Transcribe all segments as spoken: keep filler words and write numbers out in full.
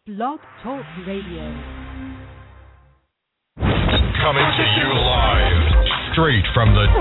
Blog Talk Radio. Coming to you live, straight from the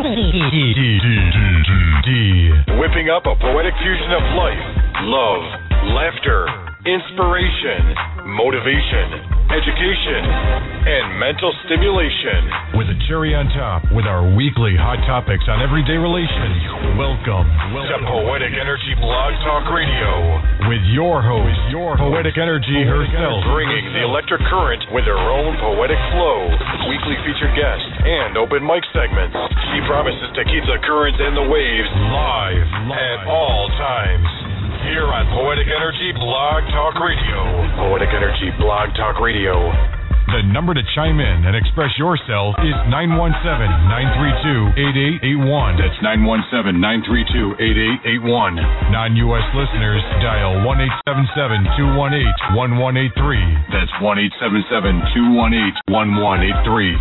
D. Whipping up a poetic fusion of life, love, laughter, inspiration, motivation, education, and mental stimulation. With a cherry on top, with our weekly hot topics on everyday relations. Welcome, Welcome to Poetic Energy Blog Talk Radio with your host, your Poetic Energy Poetic herself, Energy bringing herself. the electric current with her own poetic flow, weekly featured guests, and open mic segments. She promises to keep the currents and the waves live, live. at all times. Here on Poetic Energy Blog Talk Radio. Poetic Energy Blog Talk Radio. The number to chime in and express yourself is nine one seven, nine three two, eight eight eight one. That's nine one seven, nine three two, eight eight eight one. Non-U S listeners, dial one eight seven seven, two one eight, one one eight three. That's one eight seven seven, two one eight, one one eight three.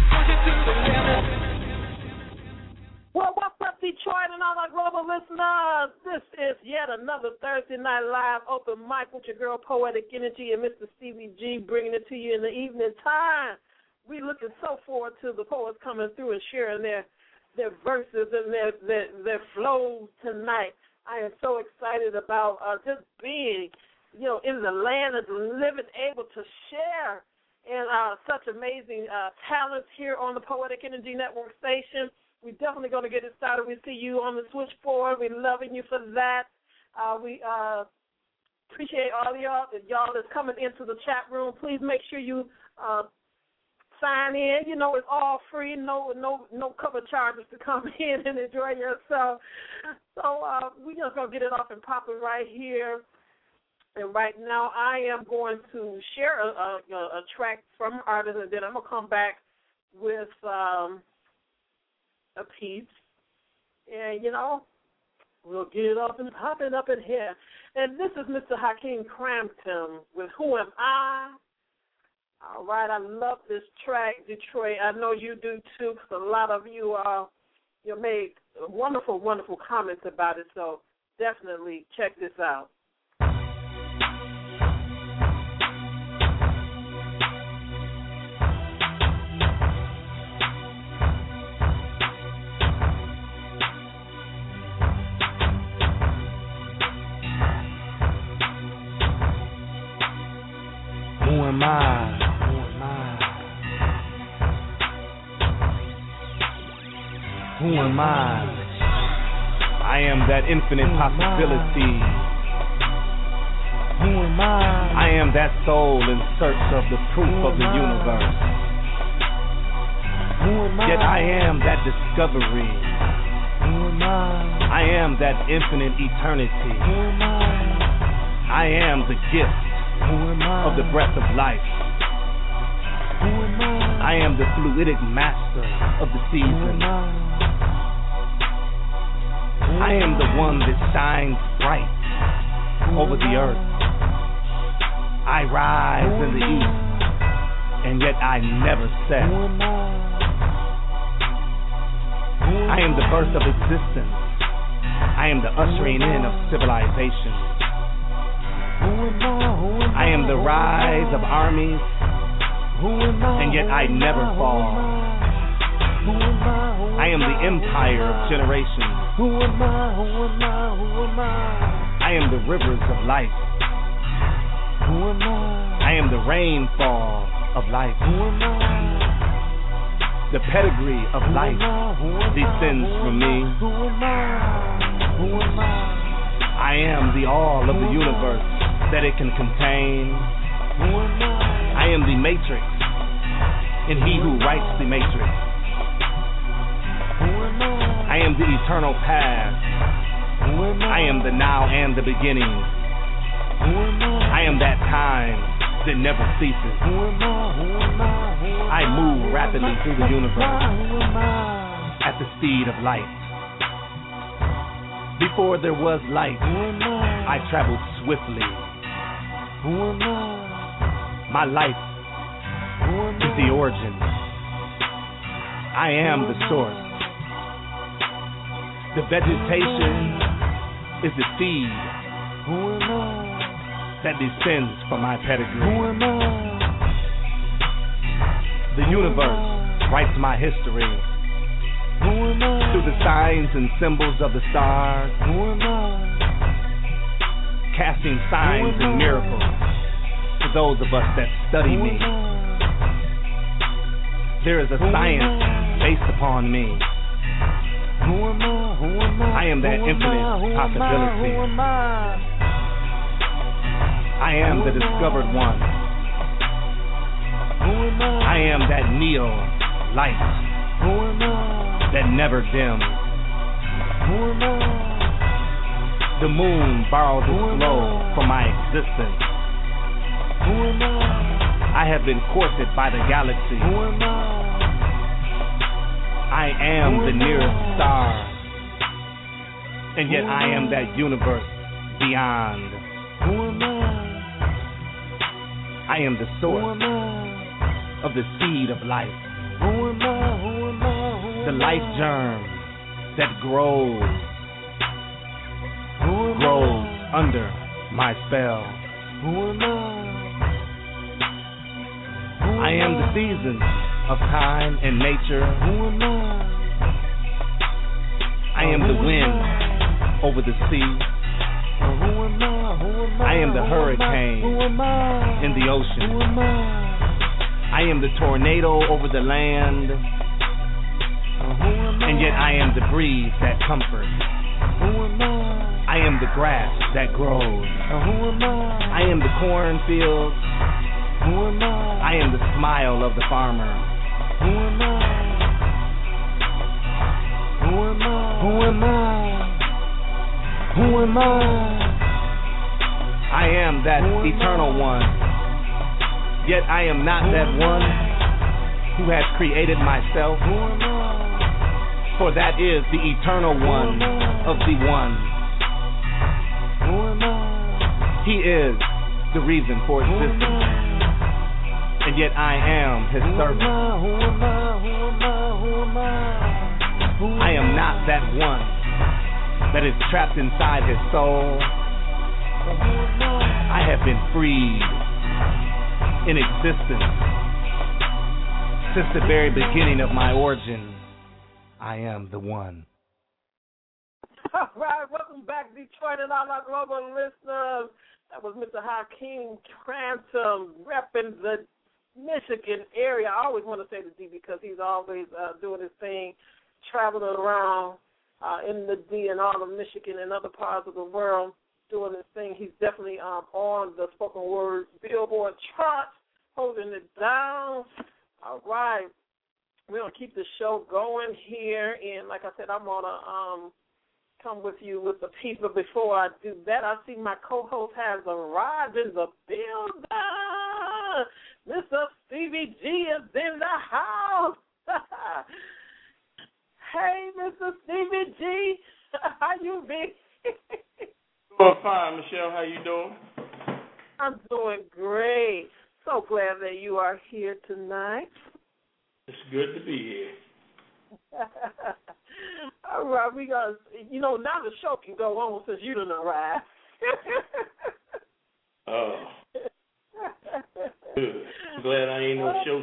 Well, what's up, Detroit and all our global listeners? This is yet another Thursday Night Live open mic with your girl, Poetic Energy, and Mister Stevie G, bringing it to you in the evening time. We looking so forward to the poets coming through and sharing their their verses and their their, their flows tonight. I am so excited about uh, just being, you know, in the land of the living, able to share and uh, such amazing uh, talents here on the Poetic Energy Network station. We're definitely going to get it started. We see you on the switchboard. We're loving you for that. Uh, we uh, appreciate all y'all, y'all that's coming into the chat room. Please make sure you uh, sign in. You know, it's all free. No, no, no cover charges to come in and enjoy yourself. So uh, we're just going to get it off and pop it right here. And right now, I am going to share a, a, a track from an artist, and then I'm going to come back with Um, a piece, and, you know, we'll get it up and pop it up in here. And this is Mister Hakeem Crampton with Who Am I? All right, I love this track, Detroit. I know you do, too, because a lot of you uh, you made wonderful, wonderful comments about it, so definitely check this out. Who am I? Who am I? Who am I? I am that infinite possibility. Who am I? I am that soul in search of the proof of the universe. Who am I? Yet I am that discovery. Who am I? I am that infinite eternity. Who am I? I am the gift of the breath of life. Who am I? I am the fluidic master of the season. I am the one that shines bright over the earth. I rise in the east, and yet I never set. I am the birth of existence. I am the ushering in of civilization. I am the rise of armies, and yet I never fall. I am the empire of generations. I am the rivers of life. I am the rainfall of life. The pedigree of life descends from me. I am the all of the universe that it can contain. I am the matrix, and he who writes the matrix. I am the eternal past. I am the now and the beginning. I am that time that never ceases. I move rapidly through the universe at the speed of light. Before there was light, I traveled swiftly. My life is the origin. I am the source. The vegetation is the seed. that descends from my pedigree. Who am I? The universe writes my history Who am I? through the signs and symbols of the stars, Who am I? casting signs and miracles to those of us that study Who me. am I? There is a Who am science I? based upon me. Who am I? Who am I? I am that Who am infinite I? Who am I? possibility. Who am I? I am Who the am I? discovered one. Who am I? I am that neo light Who am I? that never dims. Who am I? The moon borrows Who its am glow I? from my existence. Who am I? I have been courted by the galaxy. Who am I? I am Who the am nearest I? star, and yet Who I am am I? that universe beyond. Who am I? I am the Who source am I? of the seed of life, Who am I? Who am I? Who the am life I? germ that grows, Who am grows I? under my spell. Who am I? Who I am the seasons of time and nature. Who am I? I am the wind over the sea. Who am I? Who am I? I am the Who am I? hurricane Who am I? in the ocean. Who am I? I am the tornado over the land, Who am I? and yet I am the breeze that comforts. Who am I? I am the grass that grows. Who am I? I am the cornfield. Who am I? I am the smile of the farmer. Who am I? Who am I? Who am I? Who am I? I am that Who am eternal I? one. Yet I am not Who that am one I? who has created myself, Who am I? for that is the eternal one of the one. Who am I? He is the reason for Who am existence, I? and yet I am his Who am servant. I? Who am I? Who am I? Who am I? Who I am not that one that is trapped inside his soul. Who am I? I have been freed in existence since the very beginning of my origin. I am the one. All right, welcome back, Detroit and all our global listeners. That was Mister Hakeem Transom repping the Michigan area. I always want to say the D because he's always uh, doing his thing, traveling around uh, in the D and all of Michigan and other parts of the world doing his thing. He's definitely um, on the spoken word Billboard chart, holding it down. All right. We're going to keep the show going here. And like I said, I'm going to um, come with you with the piece. But before I do that, I see my co-host has arrived in the building. Mister Stevie G is in the house. Hey, Mister Stevie G, how you been? Doing fine, Michelle. How you doing? I'm doing great. So glad that you are here tonight. It's good to be here. All right, we got, you know, now the show can go on since you done arrived. Oh, good. I'm glad I ain't no show.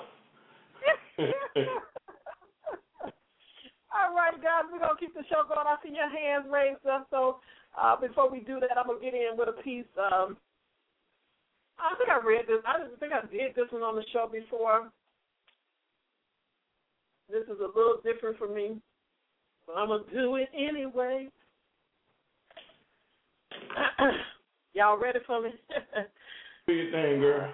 All right, guys, we're going to keep the show going. I see your hands raised up. So uh, before we do that, I'm going to get in with a piece. Um, I think I read this. I didn't think I did this one on the show before. This is a little different for me, but I'm going to do it anyway. Y'all ready for me? Do your thing, girl.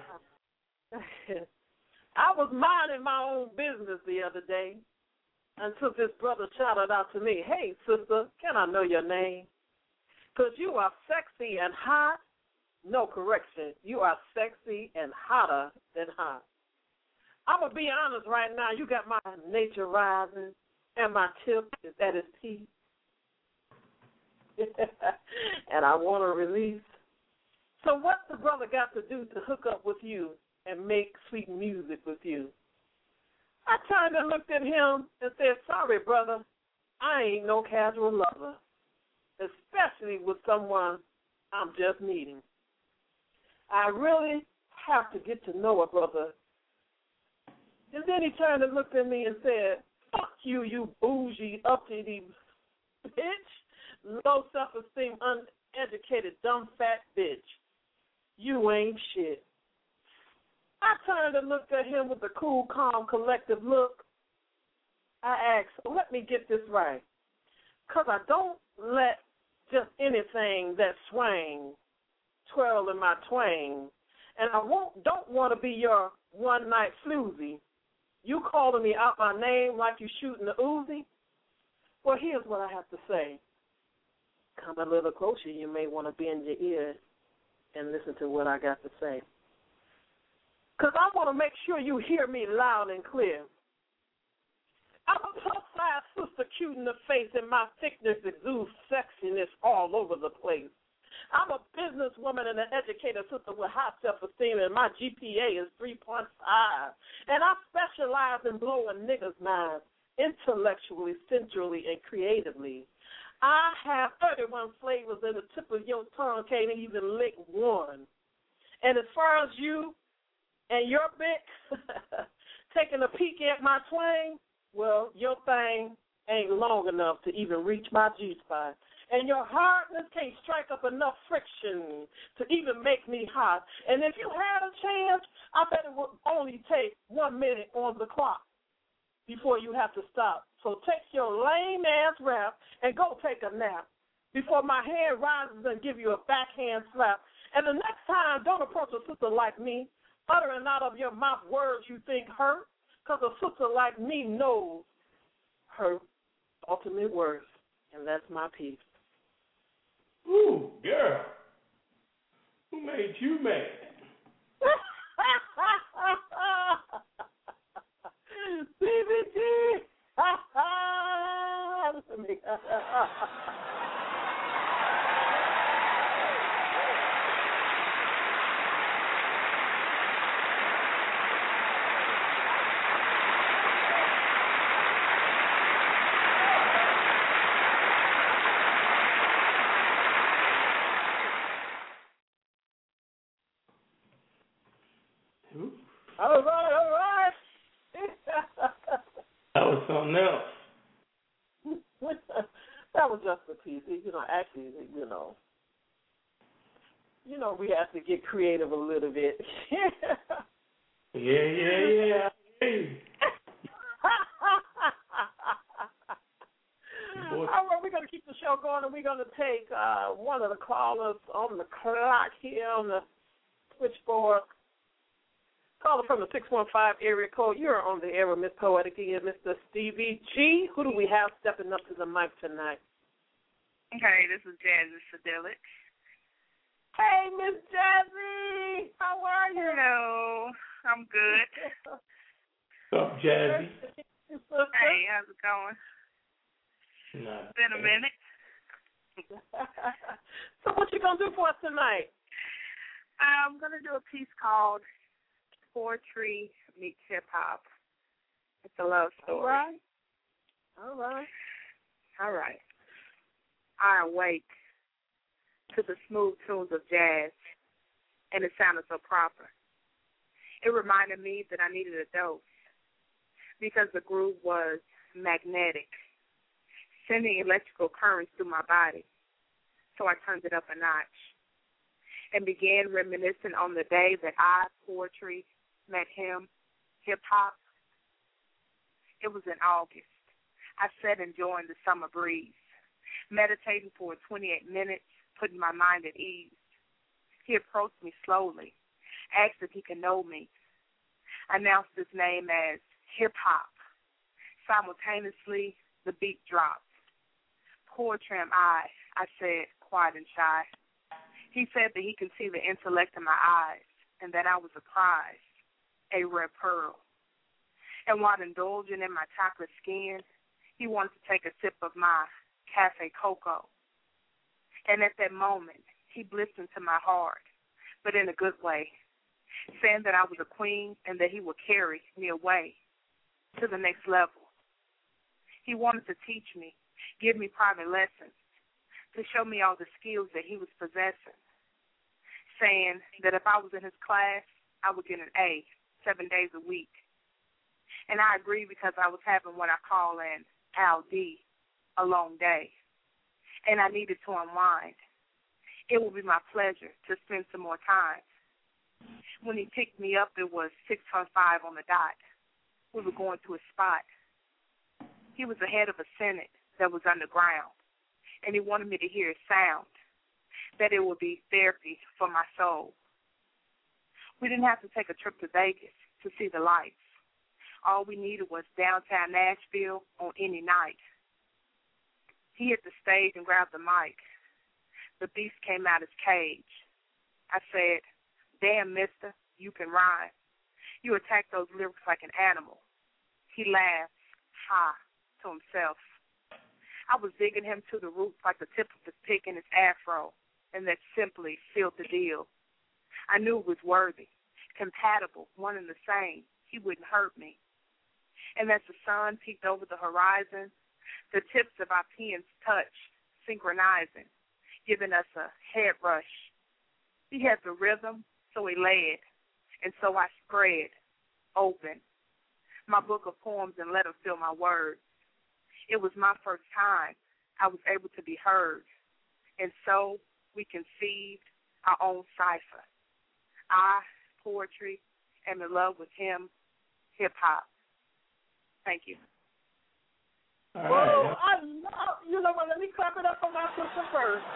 I was minding my own business the other day until this brother shouted out to me, "Hey, sister, can I know your name? Because you are sexy and hot." No, correction. You are sexy and hotter than hot. I'm going to be honest right now. You got my nature rising and my tip is at its peak. And I want to release. So what's the brother got to do to hook up with you and make sweet music with you? I turned and looked at him and said, "Sorry, brother, I ain't no casual lover, especially with someone I'm just meeting. I really have to get to know a brother. And then he turned and looked at me and said, fuck you, you bougie, uppity bitch, low self-esteem, uneducated, dumb, fat bitch. You ain't shit. I turned and looked at him with a cool, calm, collective look. I asked, let me get this right, because I don't let just anything that swang twirl in my twang, and I won't, don't want to be your one-night floozy. You calling me out my name like you shooting the Uzi? Well, here's what I have to say. Come a little closer. You may want to bend your ear and listen to what I got to say. Because I want to make sure you hear me loud and clear. I'm a plus-size sister cute in the face, and my thickness exudes sexiness all over the place. I'm a businesswoman and an educated sister with high self-esteem, and my G P A is three point five. And I specialize in blowing niggas' minds intellectually, centrally, and creatively. I have thirty-one flavors, and the tip of your tongue can't even lick one. And as far as you and your bitch taking a peek at my twang, well, your thing ain't long enough to even reach my G-spot. And your hardness can't strike up enough friction to even make me hot. And if you had a chance, I bet it would only take one minute on the clock before you have to stop. So take your lame-ass rap and go take a nap before my hand rises and give you a backhand slap. And the next time, don't approach a sister like me, uttering out of your mouth words you think hurt, because a sister like me knows her ultimate worth, and that's my piece. Ooh, girl. Who made you mad? C B G. All right, all right. That was something else. That was just a piece. You know, actually, you know, you know, we have to get creative a little bit. yeah, yeah, yeah. Hey. All right, we're going to keep the show going, and we're going to take uh, one of the callers on the clock here on the switchboard. Caller from the six one five area code. You're on the air with Miss Poetic and Mister Stevie G. Who do we have stepping up to the mic tonight? Okay, this is Jazzy Sedilic. Hey, Miss Jazzy. How are you? Hello. I'm good. What's up, Jazzy? Hey, how's it going? Not it's been a minute. So what you going to do for us tonight? I'm going to do a piece called Poetry Meets Hip Hop. It's a love story. All right. All right. All right. I awake to the smooth tunes of jazz, and it sounded so proper. It reminded me that I needed a dose because the groove was magnetic, sending electrical currents through my body. So I turned it up a notch and began reminiscing on the day that I, poetry, met him, hip-hop. It was in August. I sat enjoying the summer breeze, meditating for twenty-eight minutes, putting my mind at ease. He approached me slowly, asked if he could know me, announced his name as hip-hop. Simultaneously, the beat dropped. Poetry am I, I said, quiet and shy. He said that he could see the intellect in my eyes and that I was a prize, a rare pearl. And while indulging in my chocolate skin, he wanted to take a sip of my cafe cocoa. And at that moment, he blitzed into my heart, but in a good way, saying that I was a queen and that he would carry me away to the next level. He wanted to teach me, give me private lessons, to show me all the skills that he was possessing. saying that if I was in his class, I would get an A seven days a week. And I agree because I was having what I call an L D, a long day, and I needed to unwind. It would be my pleasure to spend some more time. When he picked me up, it was six oh five on the dot. We were going to a spot. He was the head of a Senate that was underground, and he wanted me to hear his sound, that it would be therapy for my soul. We didn't have to take a trip to Vegas to see the lights. All we needed was downtown Nashville on any night. He hit the stage and grabbed the mic. The beast came out his cage. I said, "Damn, mister, you can rhyme. You attack those lyrics like an animal." He laughed, ha, to himself. I was digging him to the roots like the tip of his pick in his afro, and that simply sealed the deal. I knew it was worthy, compatible, one and the same. He wouldn't hurt me. And as the sun peeked over the horizon, the tips of our pens touched, synchronizing, giving us a head rush. He had the rhythm, so he led, and so I spread, open, my book of poems and let him fill my words. It was my first time I was able to be heard, and so we conceived our own cipher. I, poetry, am in love with him, hip-hop. Thank you. All right. Oh, I love, you know what, let me clap it up for my sister first.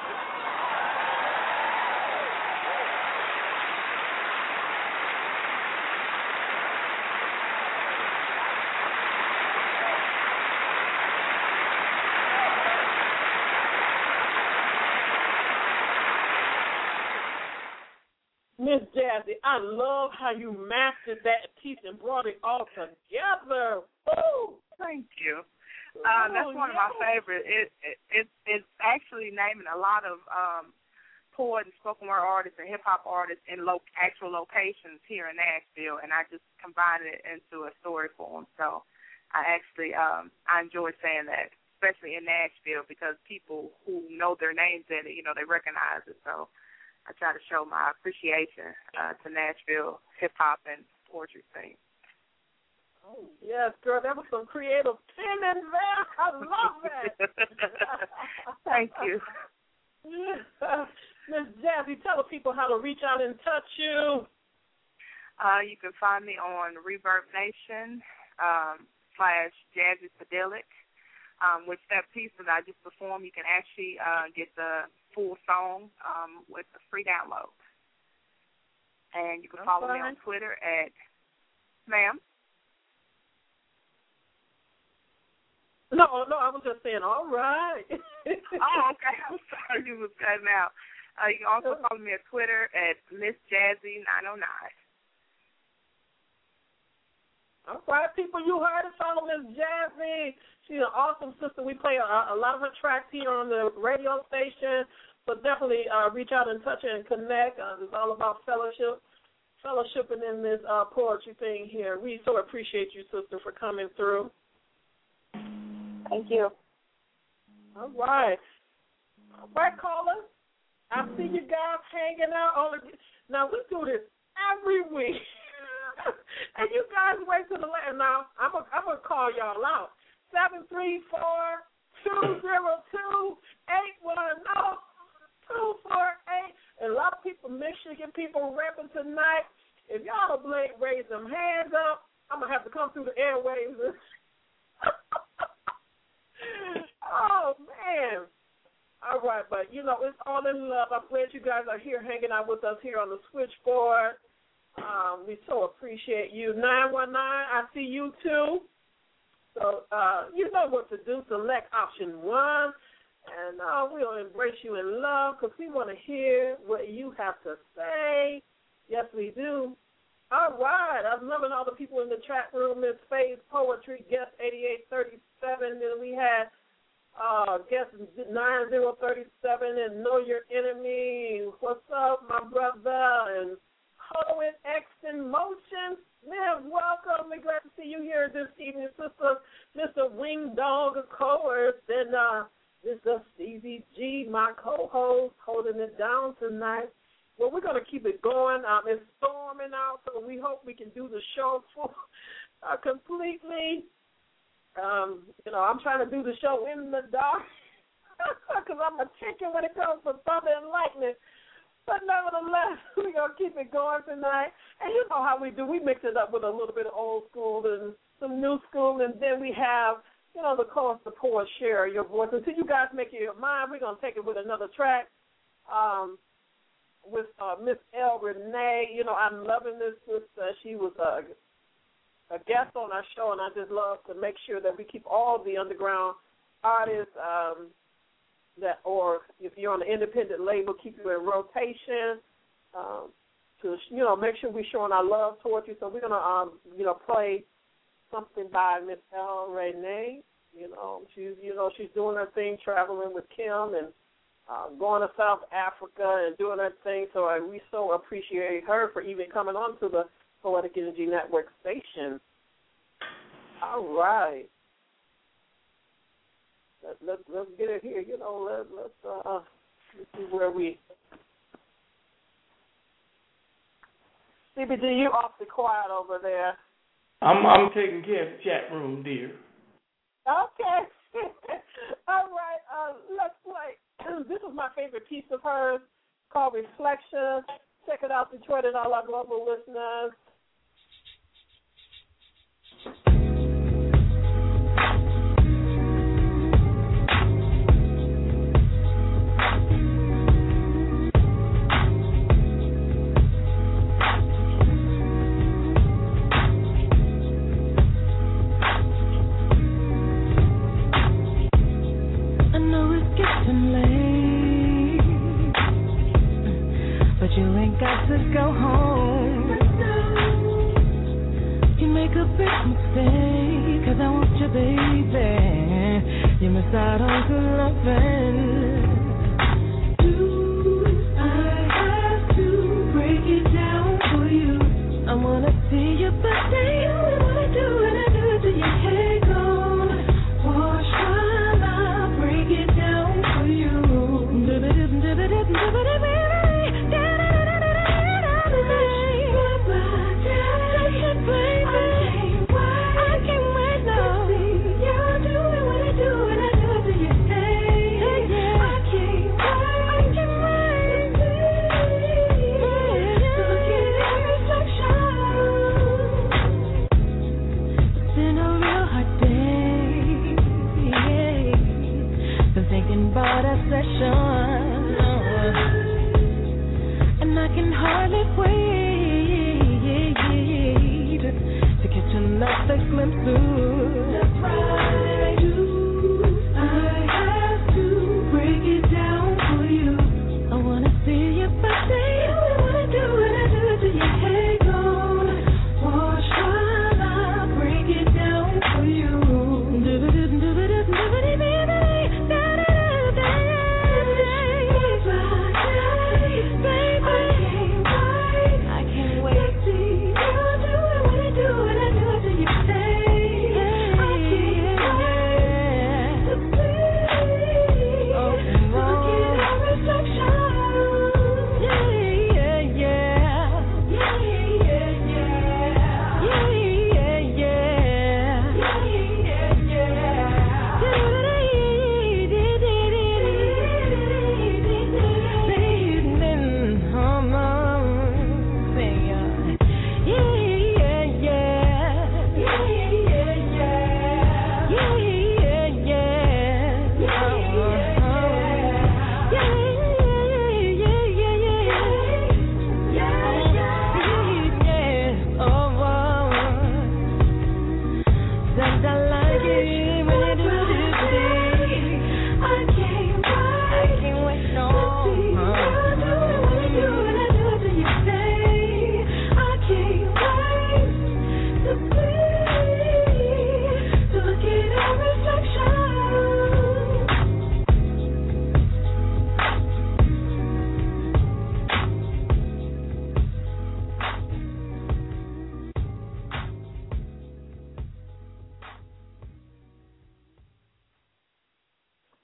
Miss Jazzy, I love how you mastered that piece and brought it all together. Woo! Thank you. Um, that's one of my favorites. It, it, it, it's actually naming a lot of um, poet and spoken word artists and hip-hop artists in lo- actual locations here in Nashville, and I just combined it into a story form. So I actually um, I enjoy saying that, especially in Nashville, because people who know their names in it, you know, they recognize it. So I try to show my appreciation uh, to Nashville hip-hop and poetry scene. Oh, yes, girl, that was some creative penning there. I love that. Thank you. Miss Jazzy, tell the people how to reach out and touch you. Uh, you can find me on Reverb Nation um, slash Jazzy Fidelic, um, which that piece that I just performed, you can actually uh, get the full song um, with a free download. And you can That's follow fine. me on Twitter at, ma'am? No, no, I was just saying, all right. Oh, okay. I'm sorry you was cutting out. Uh, you can also follow me on Twitter at Miss Jazzy nine oh nine. All right, people, you heard it. Follow Miss Jazzy. She's an awesome sister. We play a, a lot of her tracks here on the radio station, so definitely uh, reach out and touch her and connect. Uh, it's all about fellowship, fellowshipping in this uh, poetry thing here. We so appreciate you, sister, for coming through. Thank you. All right. All right, caller. I see you guys hanging out. On the, now, we do this every week. And you guys wait till the last. Now, I'm going I'm to call y'all out. seven three four, two zero two, eight one zero, two four eight. And a lot of people, Michigan people rapping tonight. If y'all don't raise them hands up, I'm going to have to come through the airwaves. Oh, man. All right, but, you know, it's all in love. I'm glad you guys are here hanging out with us here on the switchboard. Um, we so appreciate you. nine one nine, I see you too. So uh, you know what to do. Select option one, and uh, we'll embrace you in love because we want to hear what you have to say. Yes, we do. All right. I'm loving all the people in the chat room. Miss Faye's Poetry, guest eighty-eight thirty-seven. Then we had uh, guest nine zero three seven and Know Your Enemy. What's up, my brother? And Poet X in Motion. Man, welcome. We're glad to see you here this evening, sister. Mister Wing Dog, of course. And uh, Mister Stevie G, my co-host, holding it down tonight. well, we're going to keep it going. Um, it's storming out, so we hope we can do the show full, uh, completely. Um, you know, I'm trying to do the show in the dark because I'm a chicken when it comes to thunder and lightning. But nevertheless, we're going to keep it going tonight. And you know how we do. We mix it up with a little bit of old school and some new school, and then we have, you know, the course, the poet share your voice. Until you guys make it your mind, we're going to take it with another track. Um, with uh, Miss L. Renee. You know, I'm loving this sister. She was a, a guest on our show, and I just love to make sure that we keep all the underground artists um, that, or if you're on an independent label, keep you in rotation um, to, you know, make sure we're showing our love towards you. So we're going to, um, you know, play something by Miss L. Renee. You know, she's, you know, she's doing her thing, traveling with Kim and Uh, going to South Africa and doing that thing, so uh, we so appreciate her for even coming on to the Poetic Energy Network station. All right. Let, let, let's get it here. You know, let, let's, uh, let's see where we... C B G, you awfully quiet over there. I'm I'm taking care of the chat room, dear. Okay. All right. Uh, let's play. This is my favorite piece of hers called Reflection. Check it out, Detroit, and all our global listeners. Got to go home. You make a big mistake, 'cause I want you, baby. You miss out on good loving. Do I have to break it down for you? I wanna see you, but say you wanna do it, I do it till your hair gone. Wash while I break it down for you.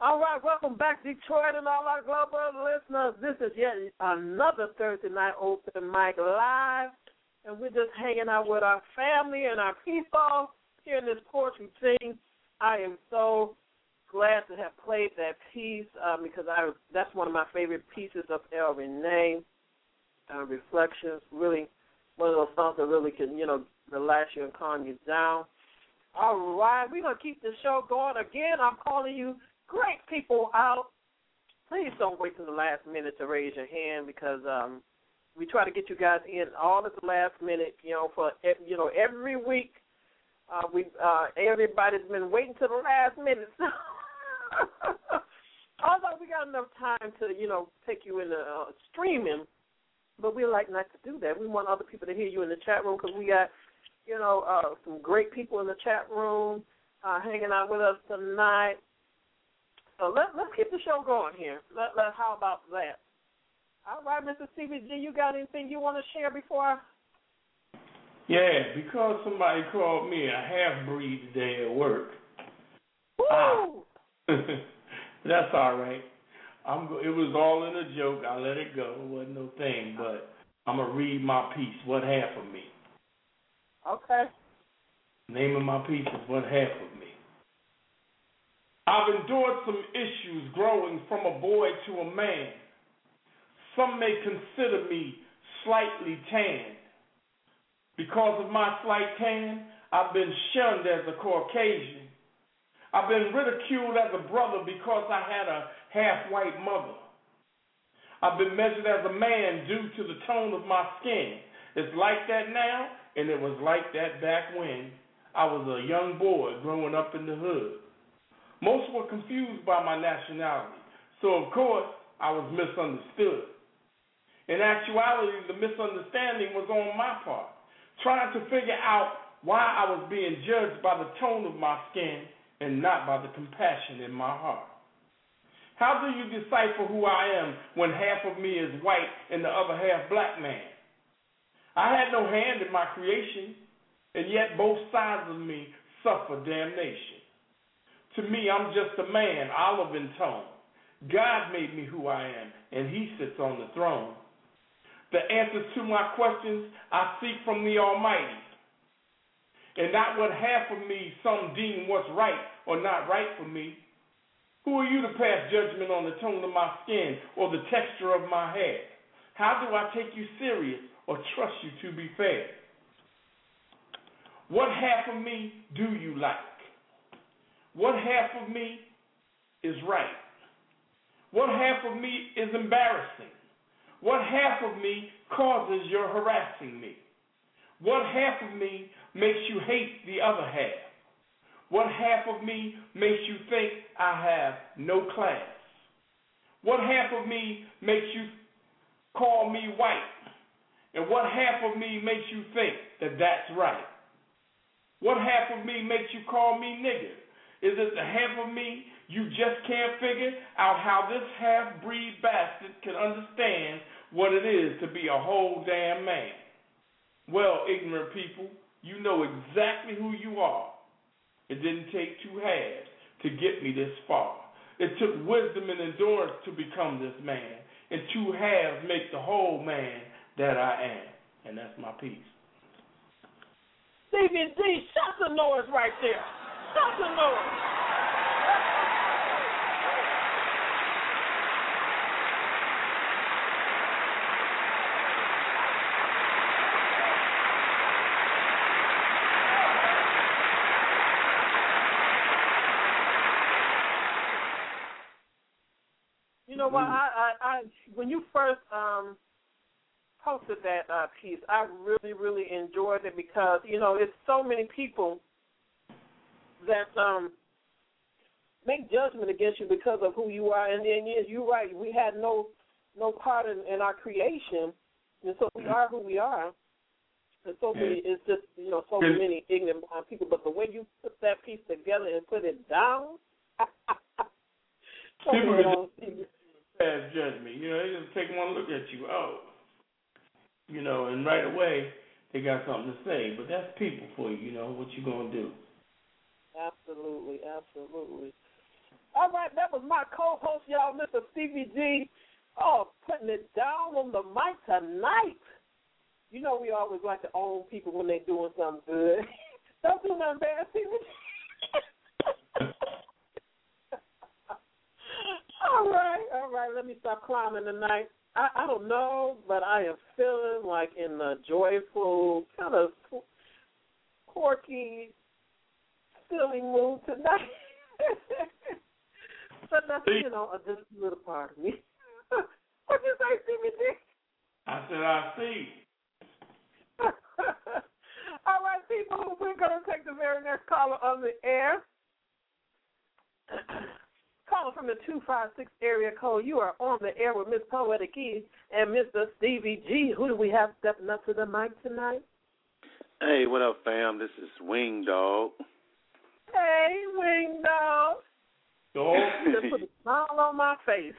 All right, welcome back, Detroit and all our global listeners. This is yet another Thursday Night Open Mic Live, and we're just hanging out with our family and our people here in this poetry thing. I am so glad to have played that piece um, because I that's one of my favorite pieces of El Renee, uh, Reflections. Really, one of those songs that really can, you know, relax you and calm you down. All right, we're going to keep the show going. Again, I'm calling you great people out. Please don't wait till the last minute to raise your hand because um, we try to get you guys in all at the last minute, you know, for, you know, every week. Uh, we uh, everybody's been waiting till the last minute. Although we got enough time to, you know, take you in the uh, streaming, but we like not to do that. We want other people to hear you in the chat room because we got, you know, uh, some great people in the chat room uh, hanging out with us tonight. So let, let's keep the show going here. Let, let, how about that? All right, Mister C B G, you got anything you want to share before I... Yeah, because somebody called me a half-breed today at work. Woo! Ah. That's all right. I'm. It was all in a joke. I let it go. It wasn't no thing, but I'm going to read my piece, What Half of Me. Okay. Name of my piece is What Half of Me. I've endured some issues growing from a boy to a man. Some may consider me slightly tanned. Because of my slight tan, I've been shunned as a Caucasian. I've been ridiculed as a brother because I had a half-white mother. I've been measured as a man due to the tone of my skin. It's like that now, and it was like that back when I was a young boy growing up in the hood. Most were confused by my nationality, so of course I was misunderstood. In actuality, the misunderstanding was on my part, trying to figure out why I was being judged by the tone of my skin and not by the compassion in my heart. How do you decipher who I am when half of me is white and the other half black man? I had no hand in my creation, and yet both sides of me suffer damnation. To me, I'm just a man, olive in tone. God made me who I am, and he sits on the throne. The answers to my questions I seek from the Almighty, and not what half of me some deem what's right or not right for me. Who are you to pass judgment on the tone of my skin or the texture of my hair? How do I take you serious or trust you to be fair? What half of me do you like? What half of me is right? What half of me is embarrassing? What half of me causes your harassing me? What half of me makes you hate the other half? What half of me makes you think I have no class? What half of me makes you call me white? And what half of me makes you think that that's right? What half of me makes you call me nigger? Is it the half of me you just can't figure out how this half-breed bastard can understand what it is to be a whole damn man? Well, ignorant people, you know exactly who you are. It didn't take two halves to get me this far. It took wisdom and endurance to become this man, and two halves make the whole man that I am. And that's my piece. C B D, shut the noise right there. Shut the noise. You know what? I, I, I when you first um, posted that uh, piece, I really, really enjoyed it because you know it's so many people that um, make judgment against you because of who you are, and then yes, you're right. We had no no part in, in our creation, and so we are who we are. And so many, it's just you know so many ignorant people. But the way you put that piece together and put it down, people just pass judgment. You know, they just take one look at you. Oh, you know, and right away they got something to say. But that's people for you. You know what you gonna do? Absolutely, absolutely. All right, that was my co-host, y'all, Mister Stevie G. Oh, putting it down on the mic tonight. You know we always like to own people when they're doing something good. Don't do nothing bad, Stevie G. all right, all right, let me stop climbing tonight. I, I don't know, but I am feeling like in the joyful, kind of quirky, silly mood tonight. But that's, you know, a just a little part of me. What did you say, Stevie G? I said I see. All right, people, we're going to take the very next caller on the air. Caller from the two five six area code. You are on the air with Miss Poetic E and Mister Stevie G. Who do we have stepping up to the mic tonight? Hey, what up, fam? This is Wing Dog. Hey, Wing Dog. Dog. Just put a smile on my face.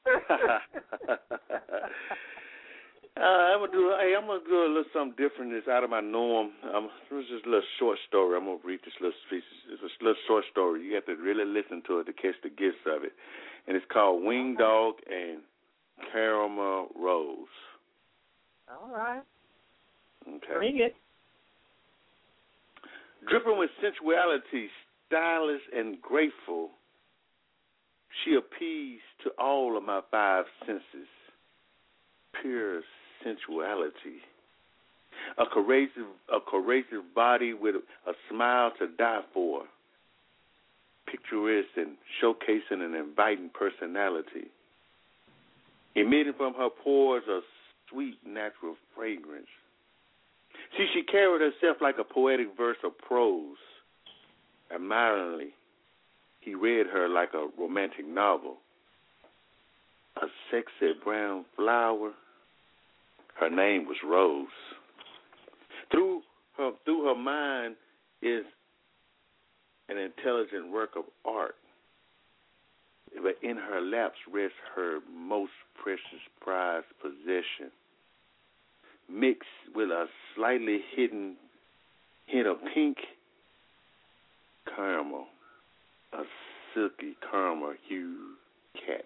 uh, I'm gonna do. Hey, I'm gonna do a little something different. That's out of my norm. Um, this is a little short story. I'm gonna read this little piece. It's a little short story. You have to really listen to it to catch the gist of it. And it's called Wing Dog and Caramel Rose. All right. Okay. Bring it. Dripping with sensuality, stylish and grateful, she appeased to all of my five senses. Pure sensuality. A courageous, a courageous body with a smile to die for. Picturesque and showcasing an inviting personality. Emitting from her pores a sweet natural fragrance. See, she carried herself like a poetic verse of prose. Admiringly, he read her like a romantic novel. A sexy brown flower. Her name was Rose. Through her, through her mind is an intelligent work of art. But in her laps rests her most precious prized possession, mixed with a slightly hidden hint of pink caramel, a silky caramel hued cat.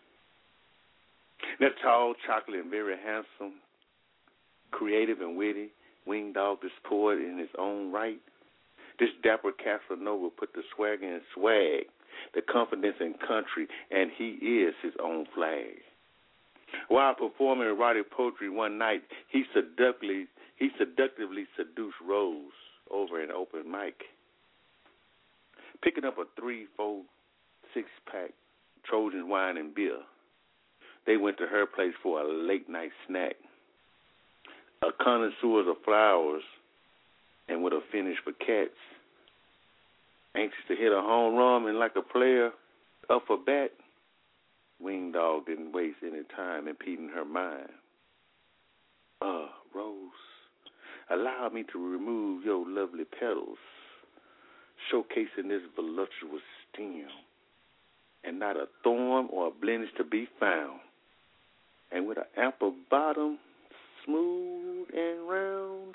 That tall, chocolate, and very handsome, creative and witty, Wing Dog is poet in his own right. This dapper Casanova put the swagger in swag, the confidence in country, and he is his own flag. While performing erotic poetry one night, he seductively, he seductively seduced Rose over an open mic. Picking up a three, four, six-pack Trojan wine and beer, they went to her place for a late-night snack. A connoisseur of flowers and with a finish for cats. Anxious to hit a home run and like a player up for bat, Wing Dog didn't waste any time impeding her mind. Uh, Rose, allow me to remove your lovely petals, showcasing this voluptuous stem, and not a thorn or a blemish to be found. And with an ample bottom, smooth and round,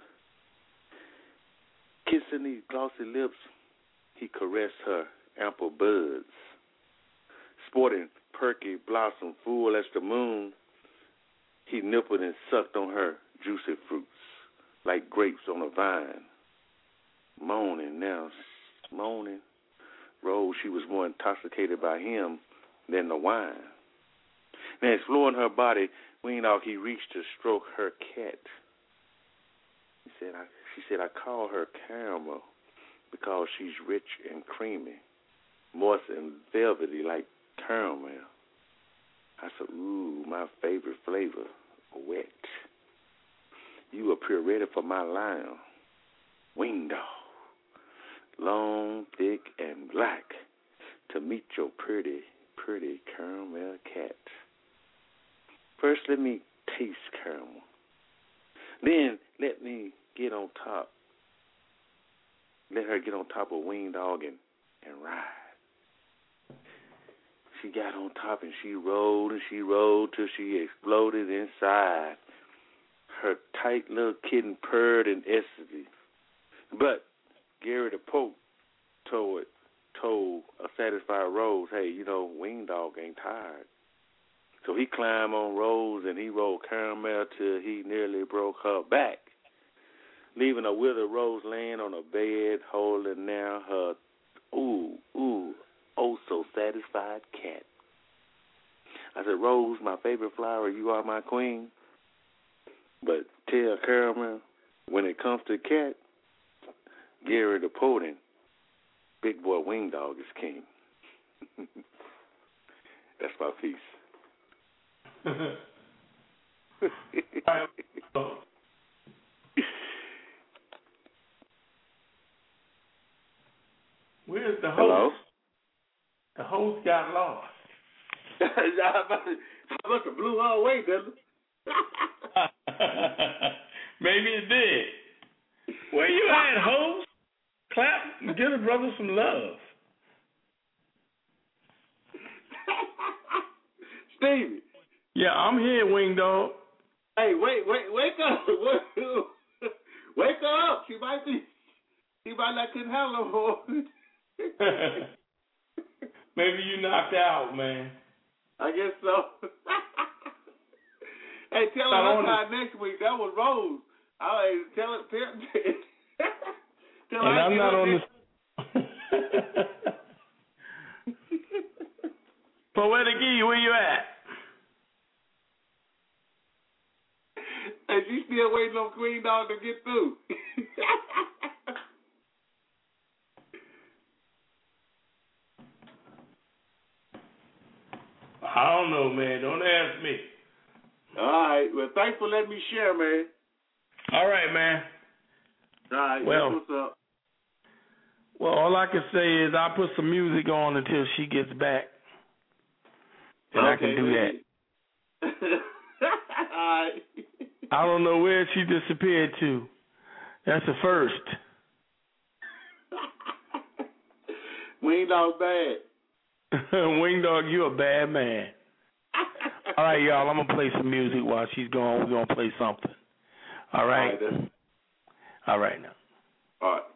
kissing these glossy lips, he caressed her ample buds. Sporting perky blossom full as the moon, he nibbled and sucked on her juicy fruits like grapes on a vine. Moaning now, moaning, Rose, she was more intoxicated by him than the wine. Now, exploring her body, Wing Dog, he reached to stroke her cat. He said, I, she said, I call her caramel because she's rich and creamy, moist and velvety like caramel. I said, ooh, my favorite flavor, wet. You appear ready for my lion, Wing Dog, long, thick, and black, to meet your pretty, pretty caramel cat. First, let me taste caramel. Then, let me get on top. Let her get on top of Wing Dog and, and ride. She got on top and she rolled and she rolled till she exploded inside. Her tight little kitten purred in ecstasy. But Gary the Pope told, told a satisfied satisfy Rose. Hey, you know, Wing Dog ain't tired. So he climbed on Rose and he rolled caramel till he nearly broke her back, leaving her with a Rose laying on a bed, holding now her, ooh, ooh, oh so satisfied cat. I said, Rose, my favorite flower, you are my queen. But tell Caramel, when it comes to cat, Gary the Potent, Big Boy Wing Dog is king. That's my piece. Where's the host? Hello? The host got lost. I must have blew her away, didn't Maybe it did. Where you at, host? Clap and give a brother some love. Stevie. Yeah, I'm here, Wing Dog. Hey, wait, wait, wake up. Wake her up. She might be, she might not couldn't handle no more. Maybe you knocked out, man. I guess so. Hey, tell her her time next week. That was Rose. I tell her, tell, tell and her. I'm not on the. Poetic E, where you at? And she's still waiting on Queen Dog to get through. I don't know, man. Don't ask me. All right. Well, thanks for letting me share, man. All right, man. All right. Well, what's up? Well, all I can say is I'll put some music on until she gets back. And okay, I can do man. that. All right. I don't know where she disappeared to. That's the first. Wing Dog bad. Wing Dog, you a bad man. All right, y'all, I'm going to play some music while she's gone. We're going to play something. All right? All right, All right now. All right.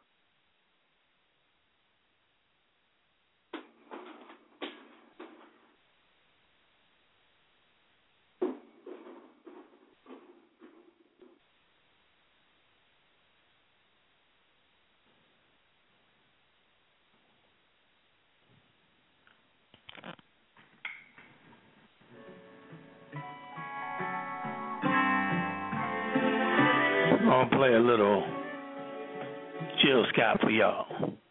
I'm going to play a little Jill Scott for y'all.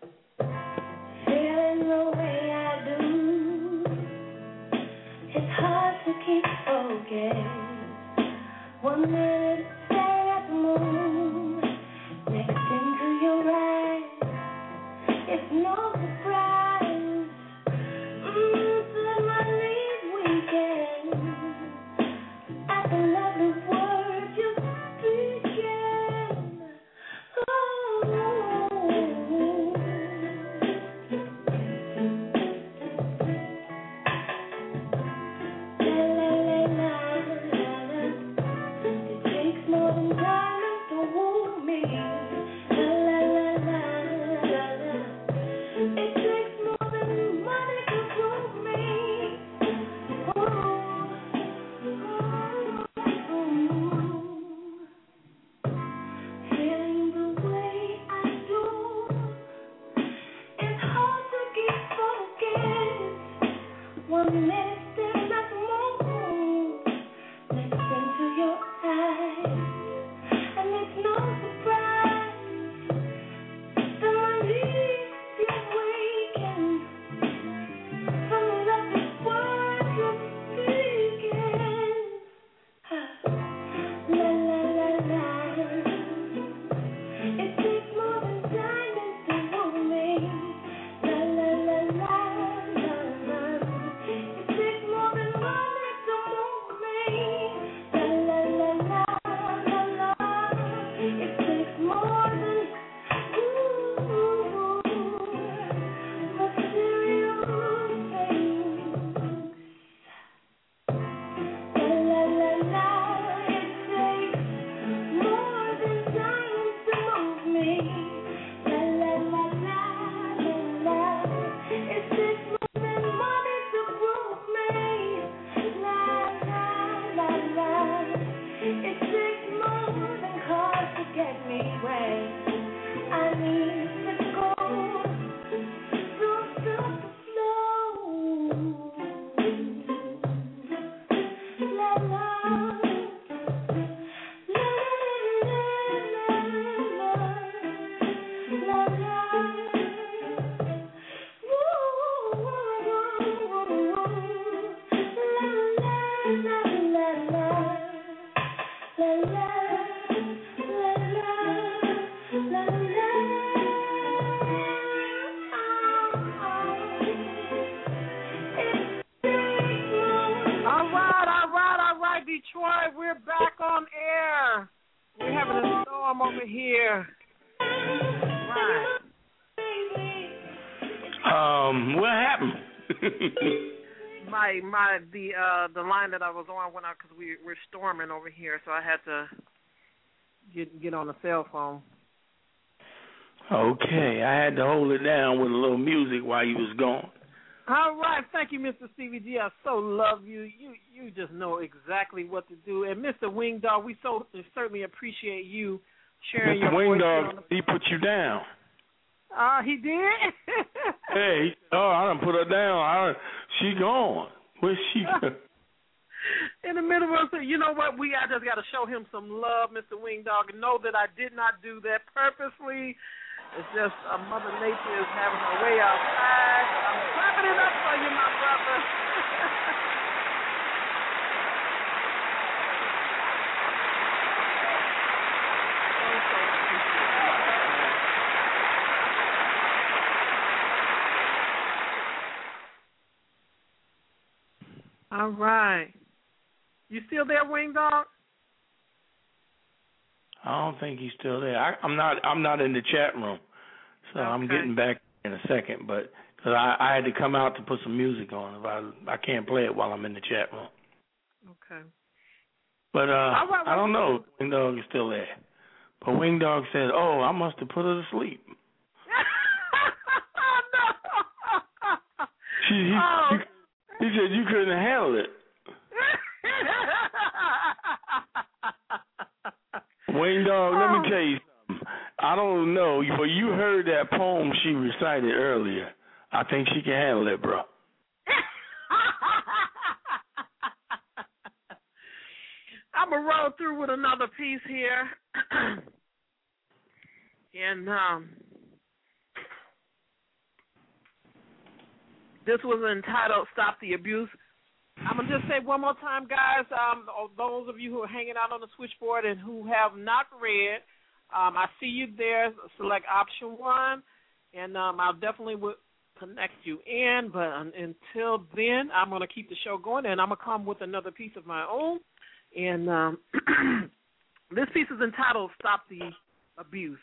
Feeling the way I do, it's hard to keep focused. One minute stare at the moon, next into your eyes. It's no surprise. Mm, suddenly weekend at the lovely word you speaking. It takes My the uh, the line that I was on went out because we we're storming over here, so I had to get get on the cell phone. Okay, I had to hold it down with a little music while you was gone. All right, thank you, Mister C V G. I so love you. You you just know exactly what to do. And Mister Wing Dog, we so certainly appreciate you sharing Mister your Wing voice. Dog, he put you down. Ah, uh, he did. Hey, oh, I done put her down. I, she gone. Where's she? In the middle of it, you know what? We I just got to show him some love, Mister Wing Dog, and know that I did not do that purposely. It's just uh, Mother Nature is having her way outside. I'm clapping it up for you, my brother. All right. You still there, Wing Dog? I don't think he's still there. I, I'm not. I'm not in the chat room, so okay. I'm getting back in a second. But cause I, I had to come out to put some music on. If I I can't play it while I'm in the chat room. Okay. But uh, right, I don't know. Wing Dog is still there. But Wing Dog said, "Oh, I must have put her to sleep." No. She, he, oh. he, he said you couldn't handle it. Wayne Dog, let me tell you something. I don't know, but you heard that poem she recited earlier. I think she can handle it, bro. I'm going to roll through with another piece here. and um, this was entitled Stop the Abuse. I'm going to just say one more time, guys, um, those of you who are hanging out on the switchboard and who have not read, um, I see you there. Select option one, and um, I'll definitely w- connect you in. But um, until then, I'm going to keep the show going, and I'm going to come with another piece of my own. And um, this piece is entitled Stop the Abuse.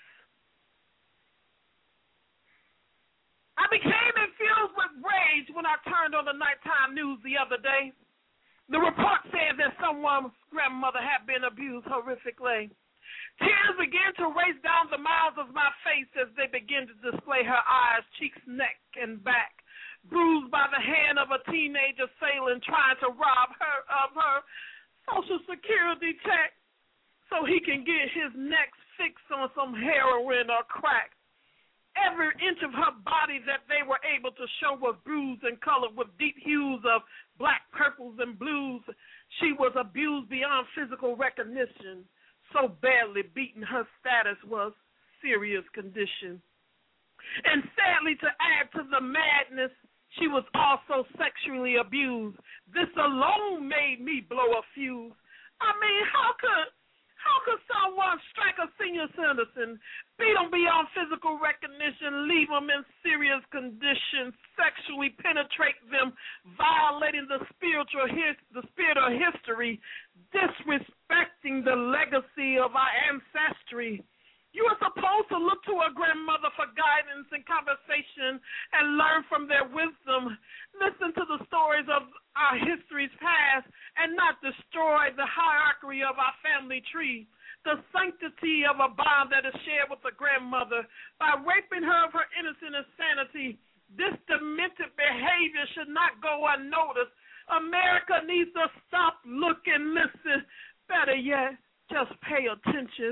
I became infused with rage when I turned on the nighttime news the other day. The report said that someone's grandmother had been abused horrifically. Tears began to race down the miles of my face as they began to display her eyes, cheeks, neck, and back, bruised by the hand of a teenage assailant trying to rob her of her Social Security check so he can get his neck fixed on some heroin or crack. Every inch of her body that they were able to show was bruised and colored with deep hues of black, purples, and blues. She was abused beyond physical recognition. So badly beaten, her status was serious condition. And sadly, to add to the madness, she was also sexually abused. This alone made me blow a fuse. I mean, how could... How could someone strike a senior citizen, beat them beyond physical recognition, leave them in serious condition, sexually penetrate them, violating the spiritual his, the spirit of history, disrespecting the legacy of our ancestry? You are supposed to look to a grandmother for guidance and conversation and learn from their wisdom. Listen to the stories of our history's past and not destroy the hierarchy of our family tree. The sanctity of a bond that is shared with a grandmother by raping her of her innocent insanity. This demented behavior should not go unnoticed. America needs to stop, look, and listen. Better yet, just pay attention.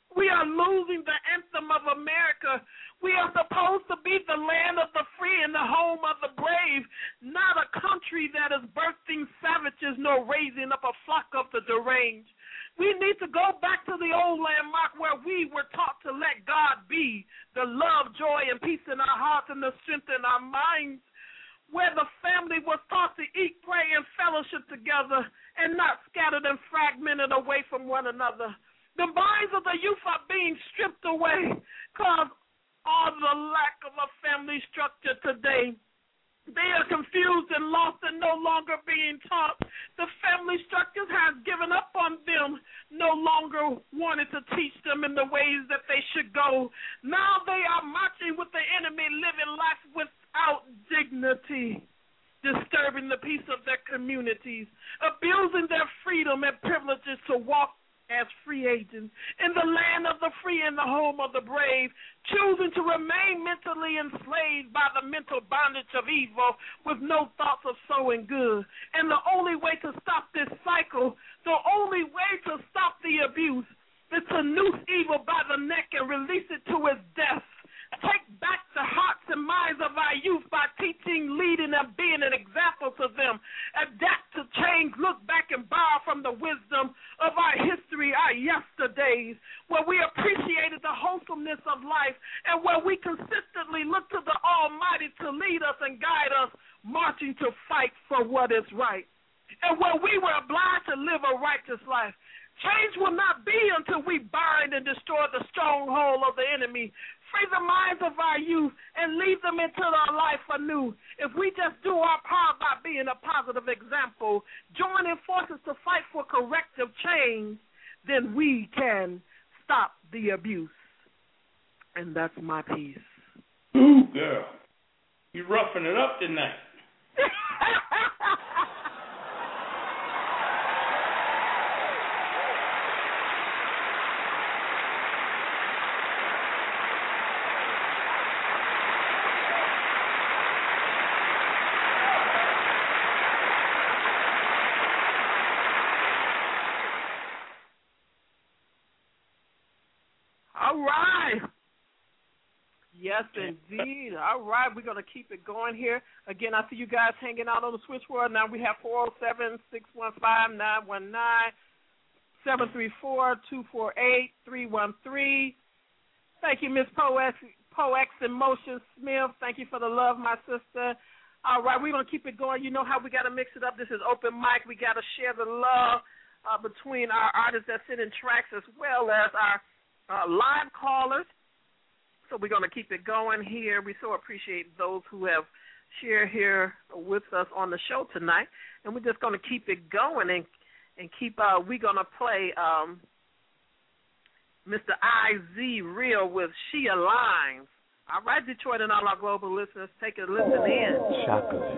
We are losing the anthem of America. We are supposed to be the land of the free and the home of the brave, not a country that is birthing savages nor raising up a flock of the deranged. We need to go back to the old landmark where we were taught to let God be, the love, joy, and peace in our hearts and the strength in our minds, where the family was taught to eat, pray, and fellowship together and not scattered and fragmented away from one another. The minds of the youth are being stripped away because of the lack of a family structure today. They are confused and lost and no longer being taught. The family structure has given up on them, no longer wanted to teach them in the ways that they should go. Now they are marching with the enemy, living life without dignity, disturbing the peace of their communities, abusing their freedom and privileges to walk as free agents in the land of the free and the home of the brave, choosing to remain mentally enslaved by the mental bondage of evil with no thoughts of sowing good. And the only way to stop this cycle, the only way to stop the abuse, is to noose evil by the neck and release it to its death. Take back the hearts and minds of our youth by teaching, leading, and being an example to them. Adapt to change, look back and borrow from the wisdom of our history, our yesterdays, where we appreciated the wholesomeness of life and where we consistently look to the Almighty to lead us and guide us, marching to fight for what is right, and where we were obliged to live a righteous life. Change will not be until we bind and destroy the stronghold of the enemy. Free the minds of our youth and lead them into their life anew. If we just do our part by being a positive example, joining forces to fight for corrective change, then we can stop the abuse. And that's my piece. Ooh, girl. You roughing it up tonight. All right. Yes, indeed. All right, we're going to keep it going here. Again, I see you guys hanging out on the switchboard. Now we have four oh seven, six one five, nine one nine, seven three four, two four eight, three one three. Thank you, Miss Poex, Poex in Motion Smith. Thank you for the love, my sister. All right, we're going to keep it going. You know how we got to mix it up. This is open mic. We got to share the love uh, between our artists that send in tracks as well as our Uh, live callers. So we're going to keep it going here. We so appreciate those who have shared here with us on the show tonight. And we're just going to keep it going and and keep, uh, we're going to play um, Mister I Z Real with She Aligns. All right, Detroit and all our global listeners, take a listen in. Chocolate.